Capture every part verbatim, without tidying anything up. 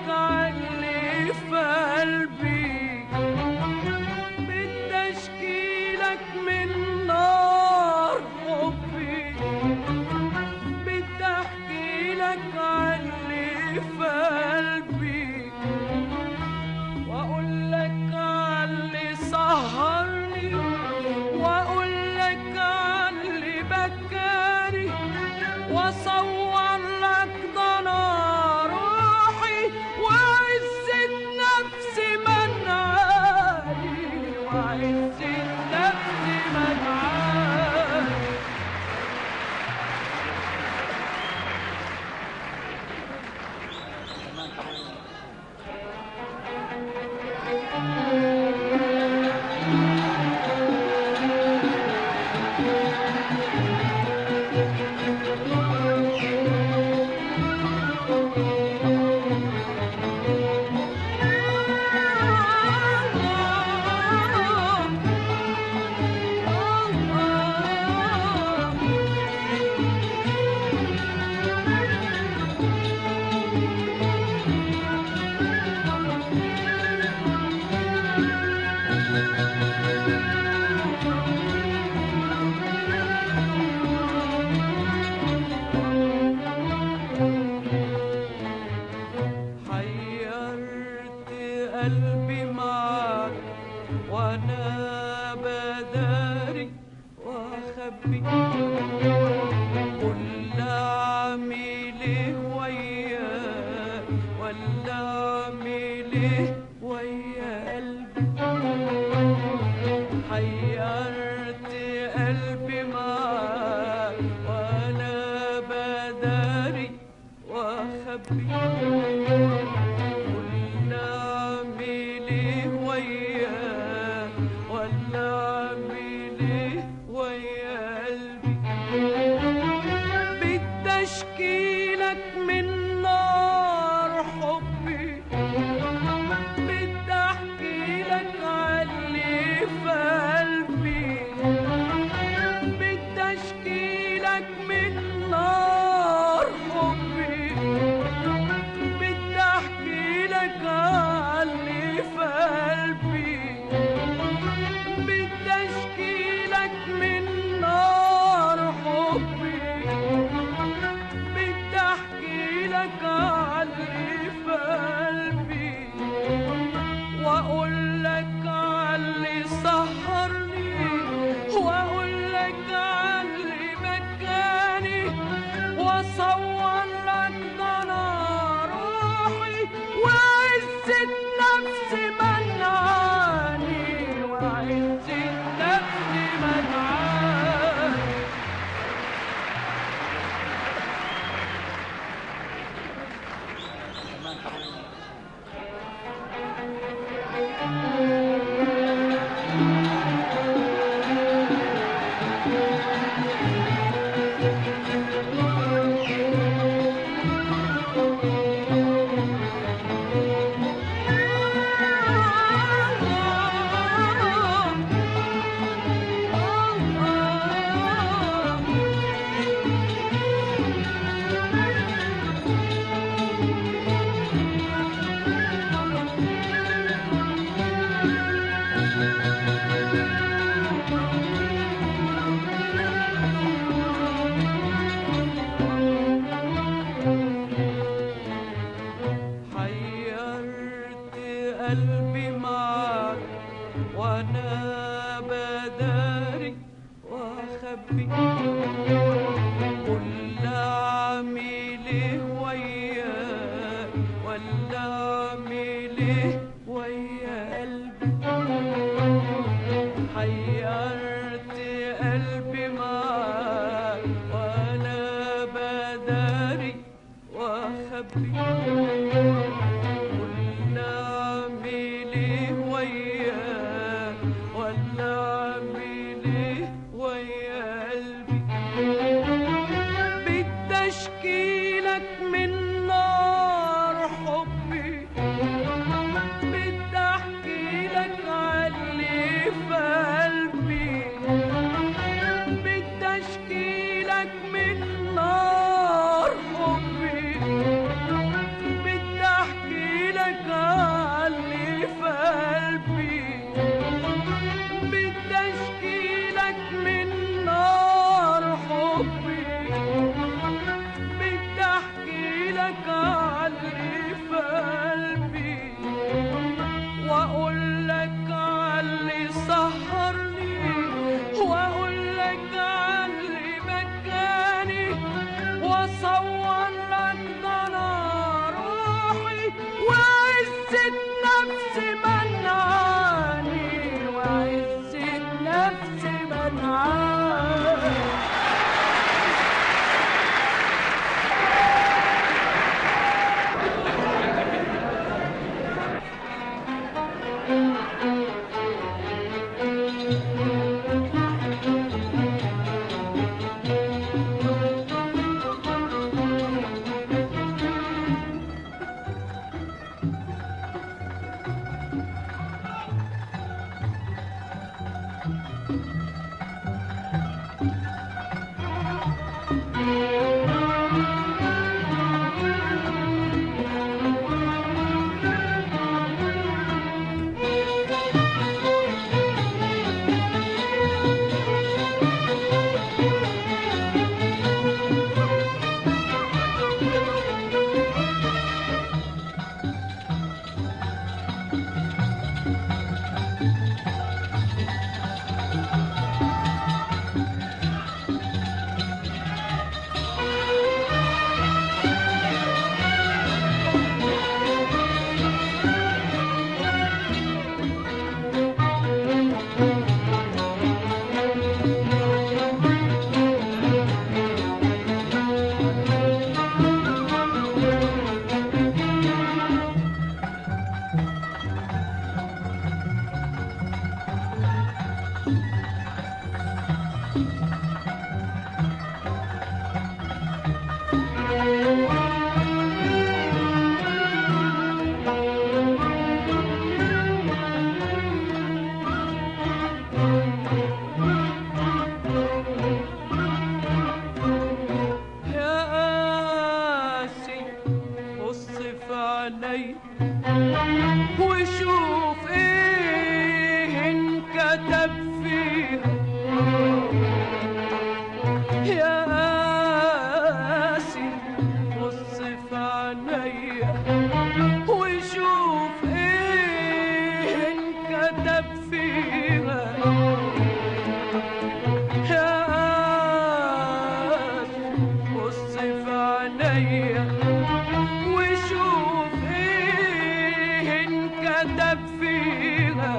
عاللي في قلبي، بدي اشكيلك من نار حبي، بدي احكيلك عاللي في قلبي، واقولك عاللي سهرني، واقولك عاللي بكاني، واصور لك ضنا روحي وعزة نفسي منعاني، وعزة نفسي منعاني. حيرت قلبي معاك وانا بداري واخبي، قول اعمل ايه وياك ولا اعمل ايه ويا قلبي. حيرت قلبي معاك وانا بداري واخبي، اشكيلك من نار حبي، بدي احكيلك عاللي في قلبي، بدي اشكيلك من نار حبي، بدي احكيلك عاللي في قلبي، بدي اشكيلك من نار حبي، احكيلك عاللي في قلبي، واقولك عاللي سهرني، واقولك عاللي بكاني، واصور لك ضنا روحي وعزة نفسي منعاني، وعزة نفسي منعاني. قلبي معاك وانا بداري واخبي، قول اعمل ايه وياك ولا اعمل ايه ويا قلبي. حيرت قلبي معاك وانا بداري واخبي، اشكيلك من نار حبي، بدي احكيلك عاللي في قلبي، حبي بدي احكي لك عاللي في قلبي واقول لك عاللي سهرني واقول لك عاللي بكاني واصور لك ضنا روحي وعزة نفسي منعاني وعزة نفسي منعاني. وشوف ايه انكتب فيها يا قاسي بص في عينيا وشوف ايه انكتب فيها يا قاسي بص في عينيا وشوف ايه انكتب فيها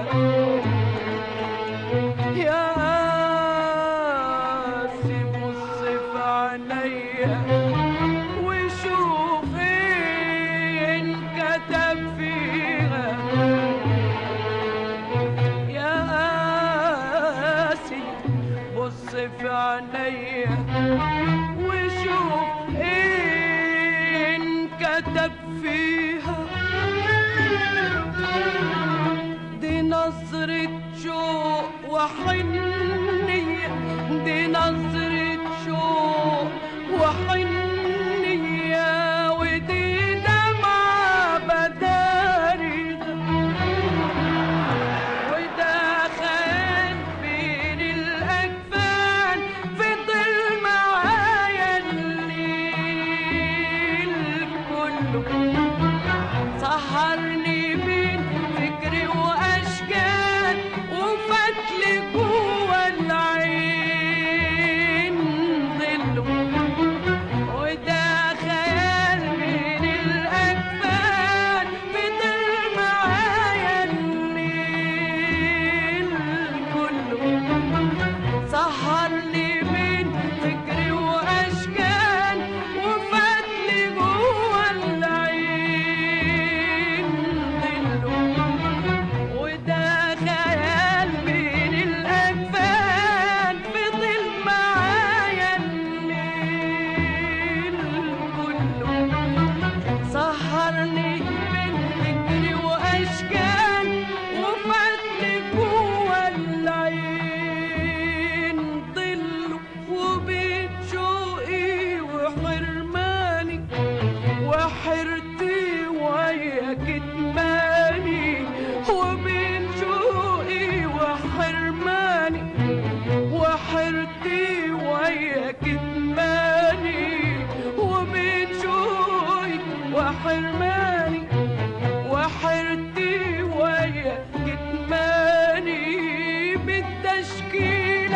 يا قاسي بص في عينيا وشوف ايه انكتب فيها يا قاسي بص في عينيا وشوف ايه انكتب فيها دي نظرة شوق وحنية دي نظرة شوق وحنية ودي دمعة بدارية وده خان بين الأكفان فضل معايا الليل كله سهرني بين فكري واشكال وفتلي جوا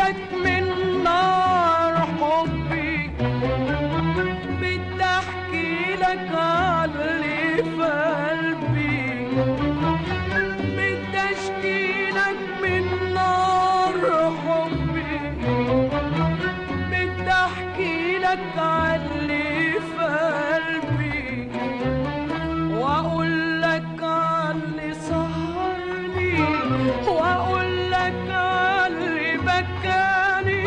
لك من نار حبي، بدي احكي لك عاللي في قلبي، بدي اشكي لك من نار حبي، بدي احكي لك عاللي في قلبي، واقول لك عاللي سهرني، واقول لك عاللي بكاني،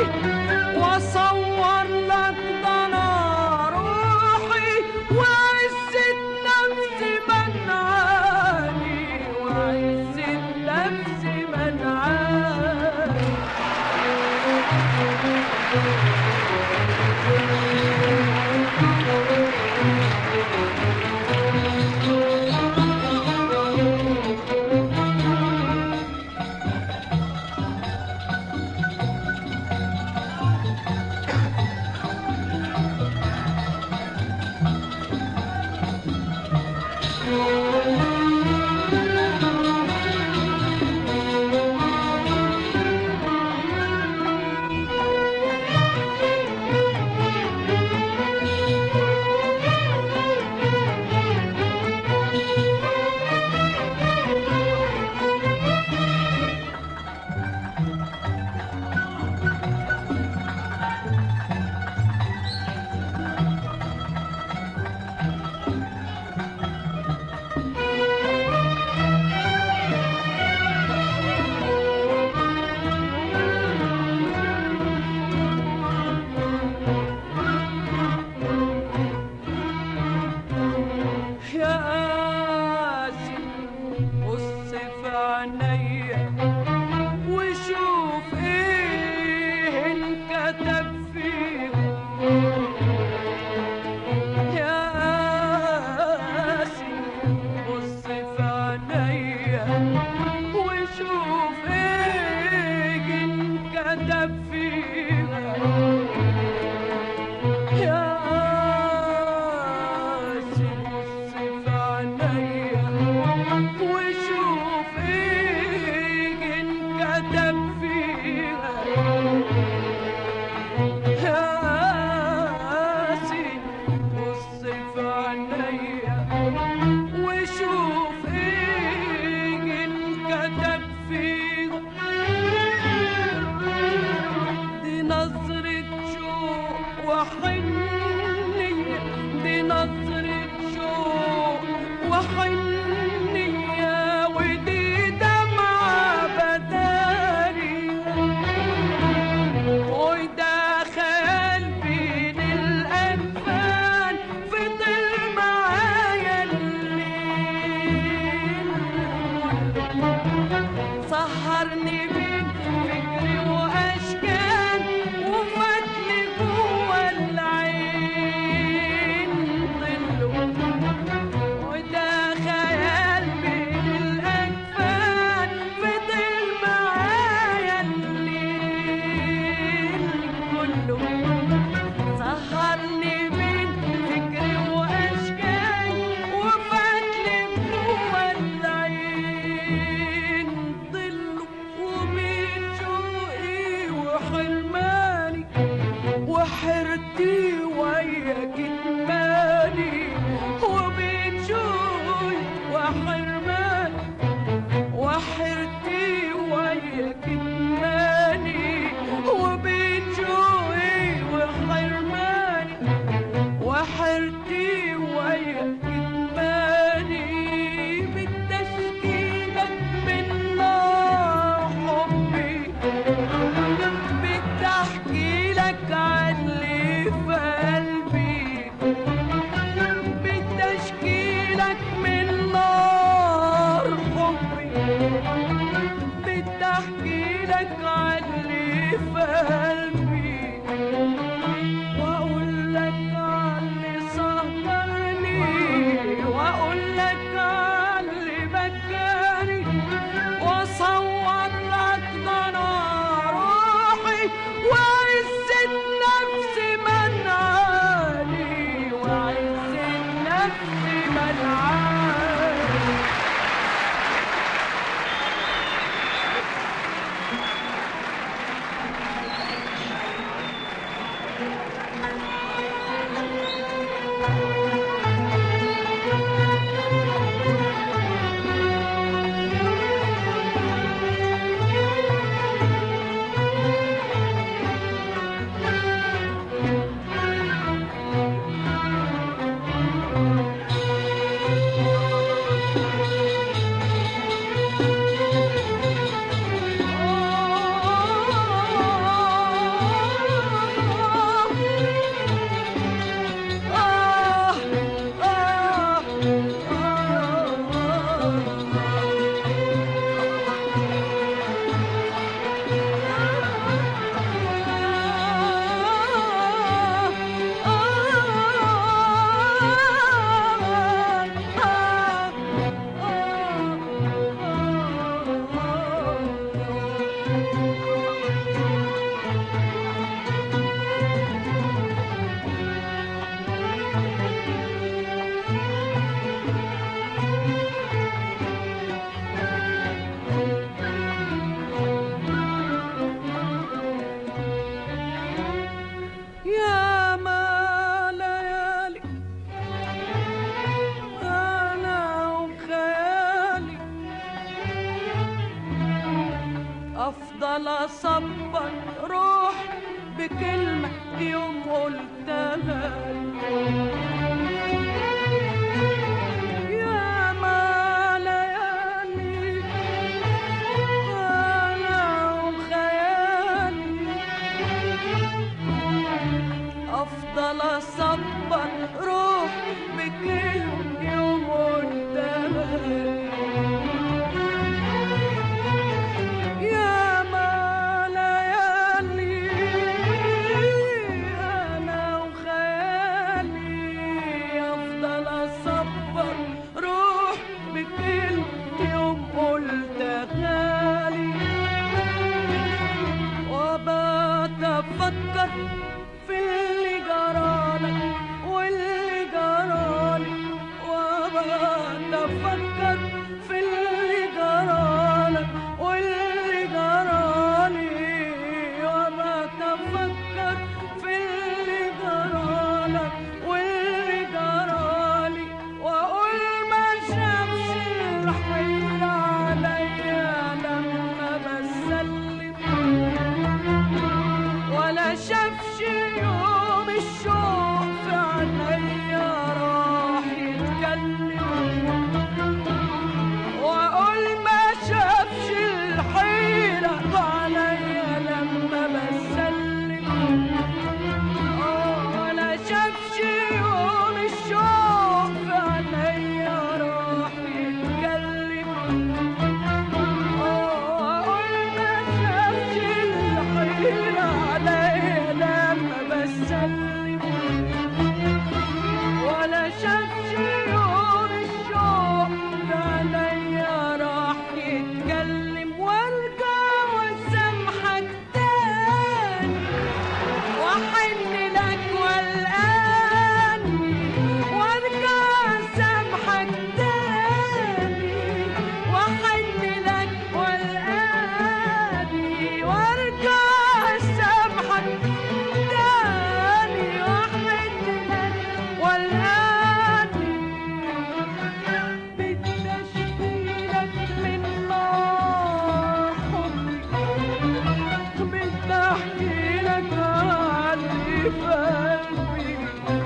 واصور لك ضنا روحي وعزة نفسي منعاني، وعزة نفسي منعاني. بدي احكي لك عاللي في بكلمة يوم قلتها يا ما ليالي أنا وخيالي أفضل أصبر روح بكلمة يوم قلتها أفكر في اللي جرالك واللي جرالي وأبقى أفكر في اللي جرالك واللي جرالي وأبقى أفكر في اللي جرالك واللي جرالي وأقول ما شافش الحيرة عليا لما بسلم ولا شافش يوم الشوق في عينيا راح يتكلم واقول ما شافش الحيرة عليا لما بسلم ولا شافش يوم الشوق في عينيا راح يتكلم واقول ما شافش الحيرة عليا لما بسلم ولا شافش يوم الشوق عليا راح يتكلم وارجع واسامحك تاني واحن لك والقاني وارجع اسامحك تاني واحن لك والقاني وارجع اسامحك تاني واحن لك والقاني بتشكيلك من نار حبي بتحكيلك عني في قلبي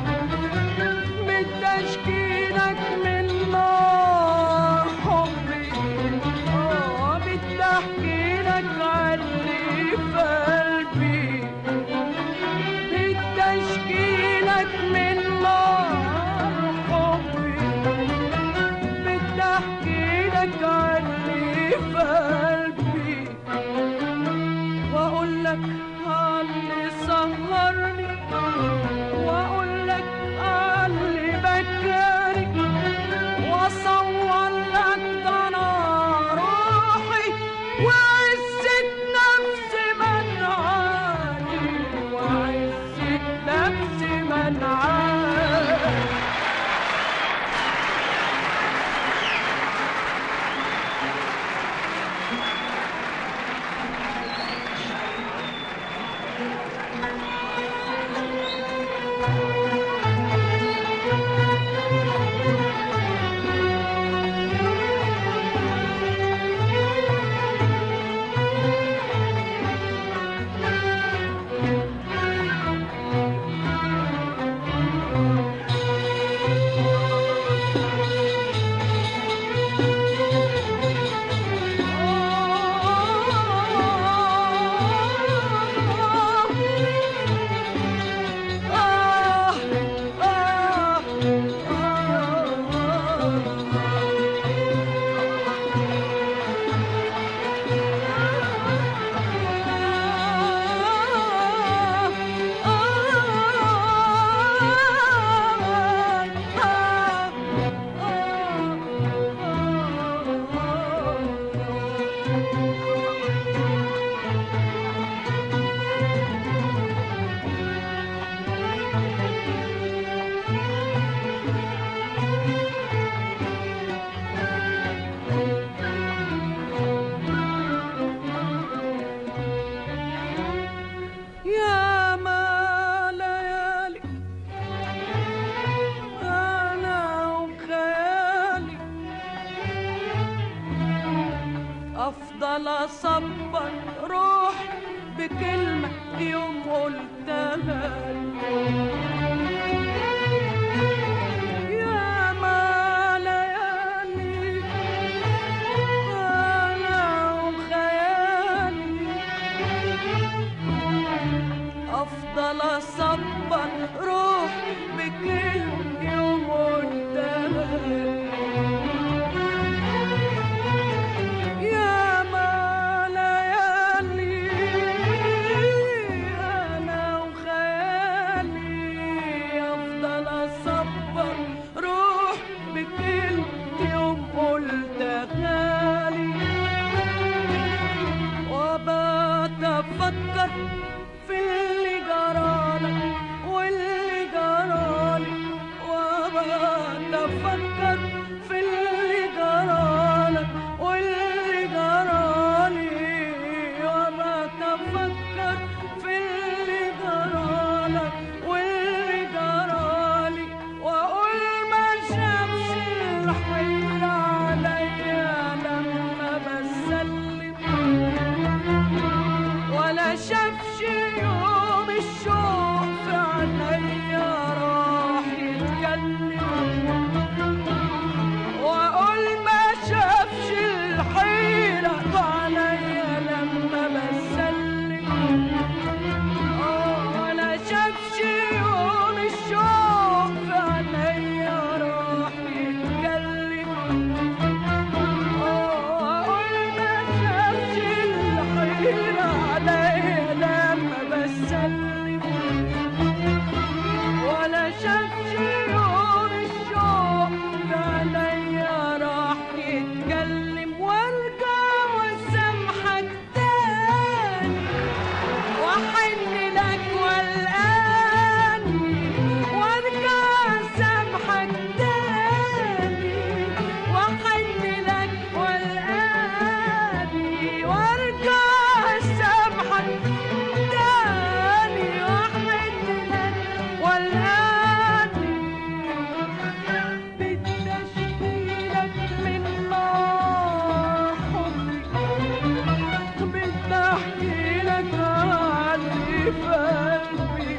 بتشكيلك من نار حبي اه بتحكيلك عني في قلبي بتشكيلك من نار حبي بتحكيلك عني في قلبي واقول لك اللي سهرني واقول لك اللي بكاني واصور لك ده انا روحي وعزة نفسي منعاني وعزة نفسي منعاني يا ما ليالي أنا وخيالي أفضل أصبر روح بكلمة يوم قلتها يا ما ليالي أنا وخيالي أفضل أصبر روح بكل يوم قلتها يا ما ليالي أنا وخيالي أفضل أصبر روح بكل يوم قلتها لي وبات أفكر في اللي جرالك واللي جرالي وبات أفكر في اللي جرالك واللي جرالي وبات أفكر في اللي جرالك واللي جرالي وأقول ما شافش الحيرة عليا لما بسلم ولا شافش يوم الشوق في عينيا راح يتكلم واقول ما شافش الحيرة عليا لما بسلم اه ولا شافش يوم الشوق في عينيا راح يتكلم اه واقول ما شافش الحيرة عليا لما بسلم ولا شافش يوم الشوق في عينيا راح يتكلم وارجع واسامحك تاني واحن لك والقاني وارجع اسامحك تاني واحن لك والقاني وارجع اسامحك تاني واحن لك والقاني بدي اشكيلك من نار حبي بدي احكي لك عني في قلبي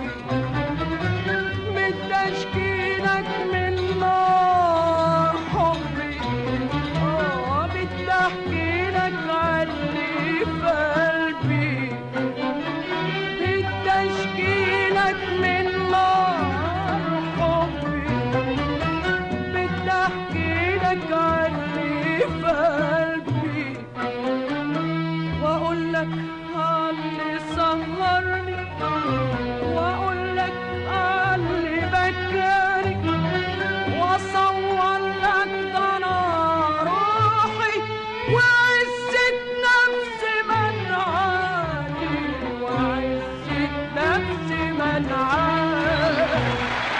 بدي اشكيلك من نار حبي اه بدي احكي لك عني في قلبي بدي اشكيلك من نار حبي بدي احكي لك عني في قلبي واقول لك اللي سهرني واقول لك اللي بكاني واصور لك ضنا روحي وعزة نفسي منعاني وعزة نفسي منعاني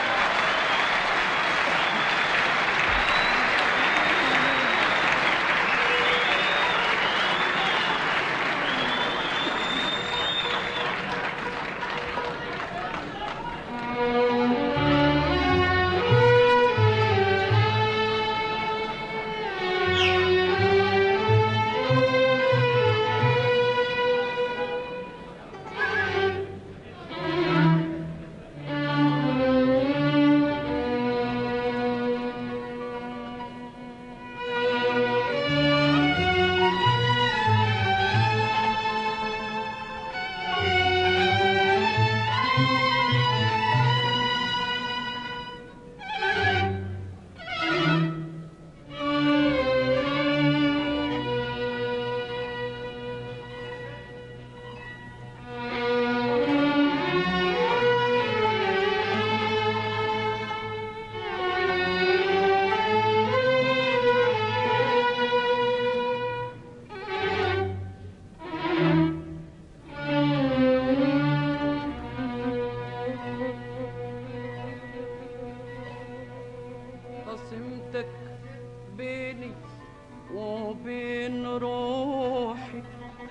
خصمتك بيني وبين روحي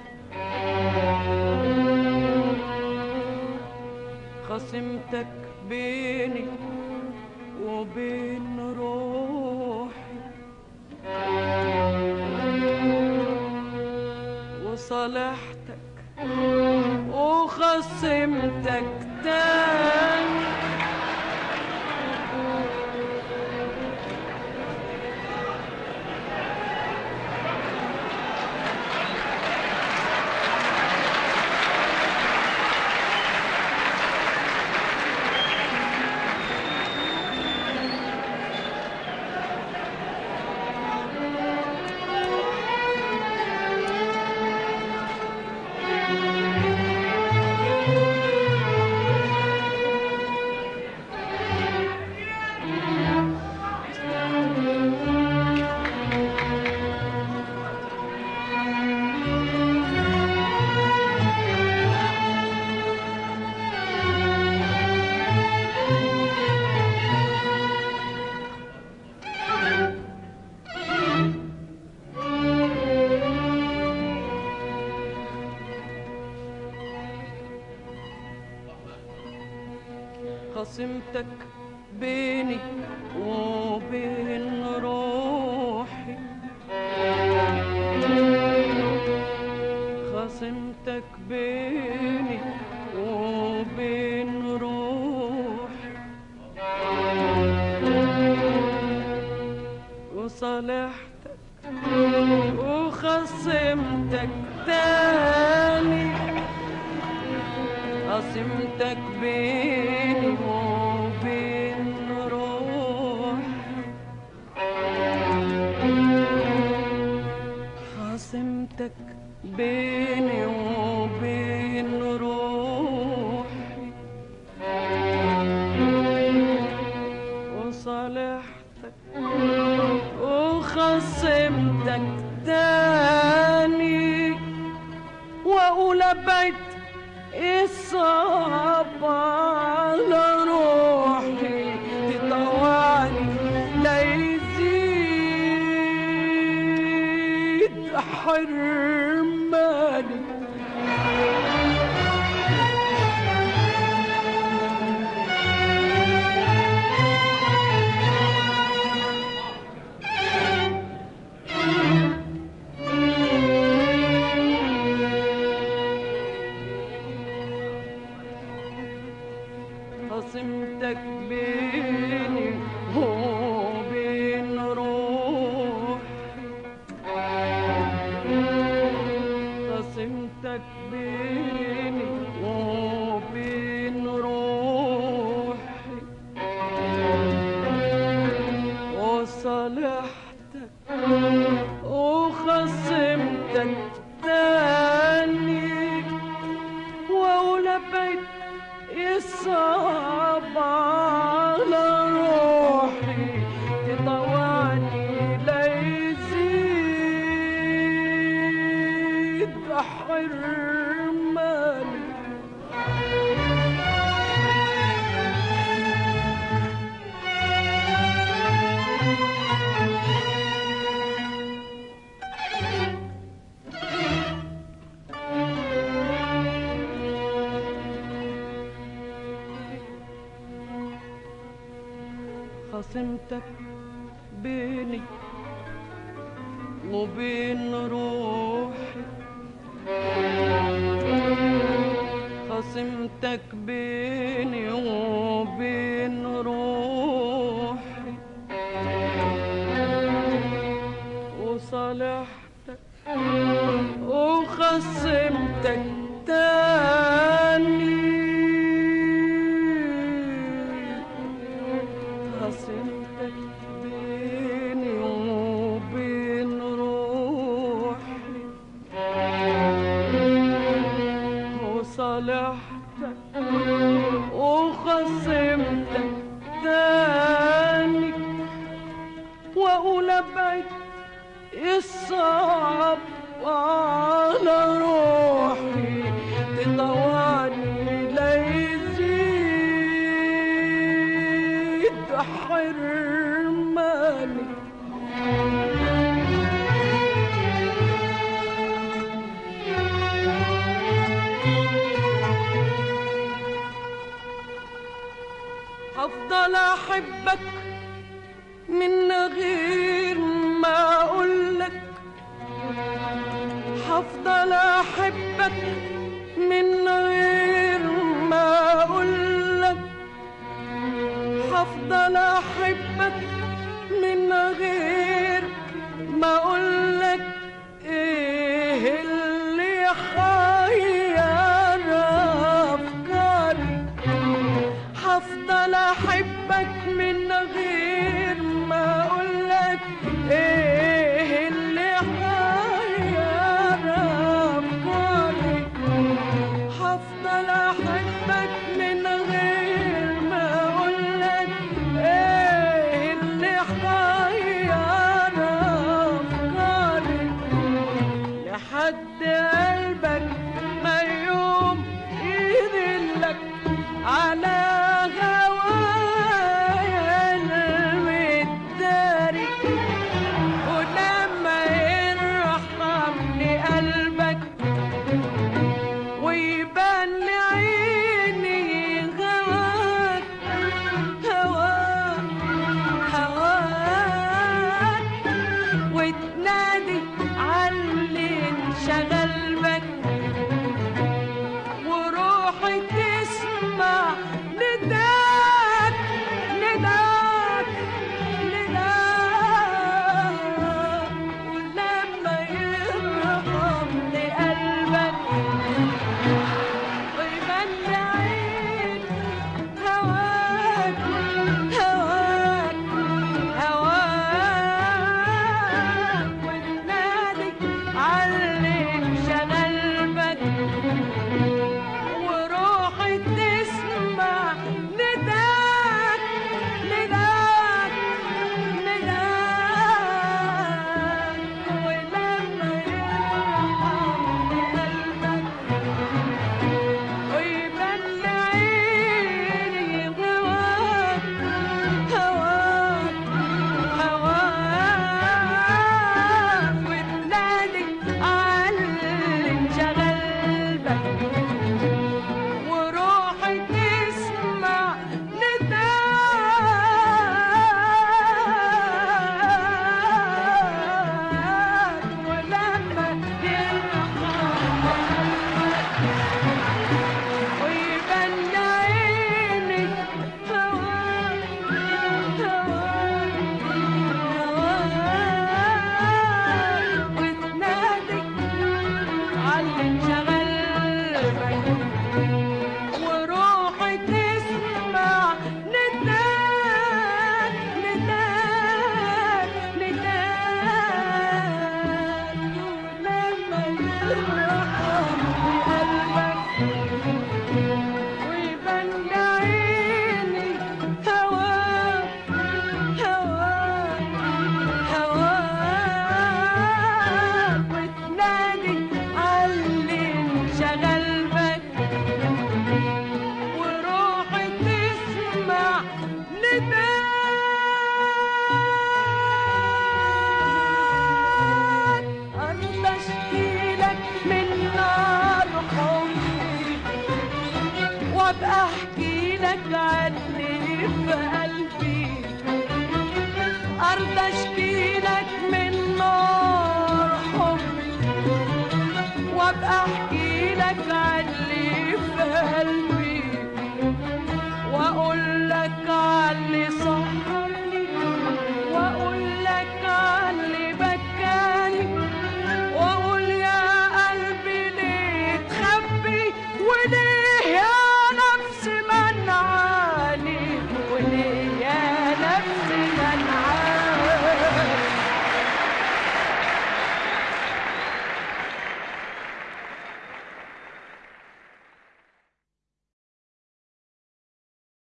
خصمتك بيني وبين روحي وصالحتك وخصمتك تاني. خصمتك بيني وبين روحي، خصمتك بيني وبين روحي، وصالحتك وخصمتك تاني، خصمتك بيني وبين روحي، خصمتك بيني وبين روحي، وصالحتك وخصمتك تاني، واقول ابعد الصعب على روحي، تطوعني لا يزيد حرماني. خصمتك بيني وبين روحي، خصمتك بيني وبين روحي، وصالحتك وخصمتك تاني، واقول ابعد الصعب على روحي، تطوعني لا يزيد حرماني. خصمتك بيني وبين روحي، خصمتك بيني وبين روحي، وصالحتك وخصمتك تاني، خصمتك بيني وبين روحي، وصالحتك وخصمتك تاني، واقول ابعد الصعب على روحي، تطوعني لا يزيد حرماني. هفضل احبك من غير ما اقولك، هفضل احبك من غير ما اقولك هفضل احبك من غير ما اقولك ايه اللي حير افكاري هفضل احبك من غير ما اقولك ايه اللي حير افكاري هفضل احبك من غير ما اقولك ايه اللي حير افكاري لحد قلبك ما يوم يدلك على هوايا المداري ولما يرحمني قلبك ويبان لعيني هواك هواك هواك وتنادي عاللي انشغل بك وروحي تسمع نداك نداك نداك ولما يرحمني قلبك ويبان لعيني هواك هواك هواك وتنادي عاللي انشغل بك وروحي تسمع نداك نداك نداك ولما يرحمني قلبك ويبان لعيني هواك هواك هواك وتنادي عاللي انشغل بك وروحي تسمع نداك ولما يرحمني ويبان لعيني هواك هواك هواك وتنادي عاللي انشغل بك وروحي تسمع نداك نداك نداك ولما يرحمني قلبك ويبان لعيني هواك هواك هواك وتنادي عاللي انشغل بك وروحي تسمع نداك أرضى أشكيلك من نار حبي وأبقى أحكيلك عني في قلبي أرضى أشكيلك من نار حبي وأبقى أحكيلك عني في قلبي